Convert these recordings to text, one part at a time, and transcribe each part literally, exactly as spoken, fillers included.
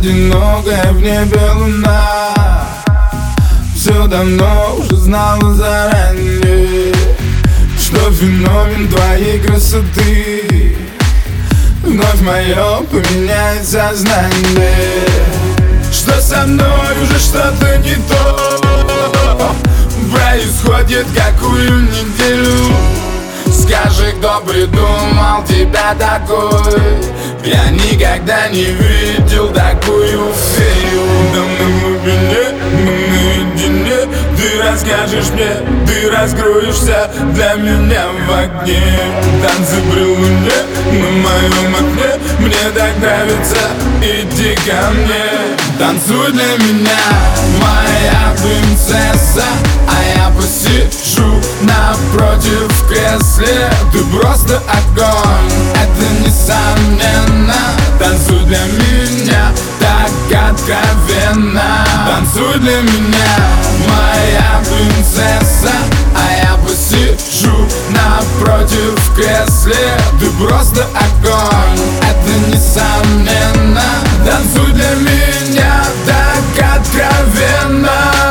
одинокая в небе луна все давно уже знала заранее, что феномен твоей красоты вновь мое поменяет сознание. Что со мной уже что-то не то происходит какую неделю. Скажи, кто придумал тебя такой? Я никогда не видел такую фею. Да мы в глубине, мы наедине. Ты расскажешь мне, ты раскроешься для меня в огне. Танцы при луне на моем окне. Мне так нравится, иди ко мне. Танцуй для меня, моя принцесса, а я посижу напротив в кресле. Ты просто огонь, это несомненно. Танцуй для меня так откровенно. Танцуй для меня, моя принцесса, а я посижу напротив в кресле. Ты просто огонь, это несомненно. Танцуй для меня так откровенно.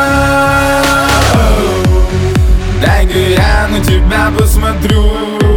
Дай-ка я на тебя посмотрю.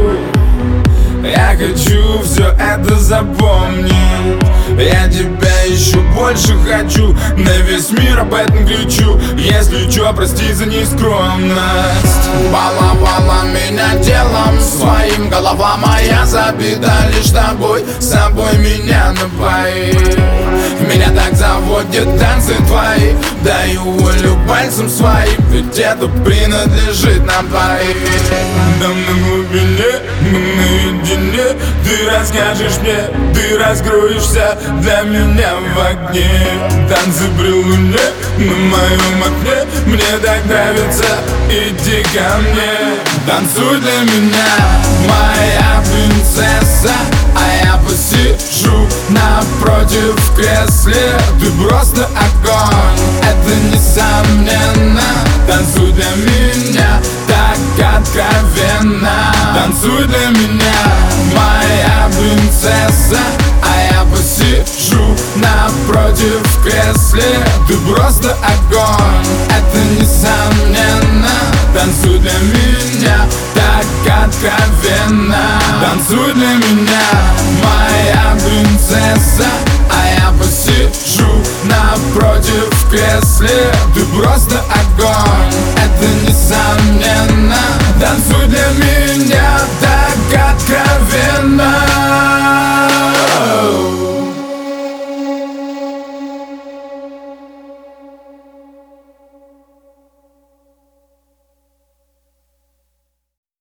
Я хочу все это запомнить. Я тебя еще больше хочу. На весь мир об этом кричу. Если чё, прости за нескромность. Баловала меня телом своим. Голова моя забита лишь тобой. С собой меня напои. Меня так заводят танцы твои. Даю волю пальцем своим. Ведь это принадлежит нам двоим. Да на глубине, мы наедине. Ты расскажешь мне, ты раскроешься для меня в огне. Танцы при луне на моем окне. Мне так нравится, иди ко мне. Танцуй для меня, моя принцесса, а я посижу напротив в кресле. Ты просто огонь, это несомненно. Танцуй для меня так откровенно. Танцуй для меня, моя принцесса, а я посижу напротив в кресле. Ты просто огонь, это несомненно. Танцуй для меня так откровенно. Танцуй для меня, моя принцесса, а я посижу напротив в кресле. Ты просто огонь, это несомненно. Танцуй для меня.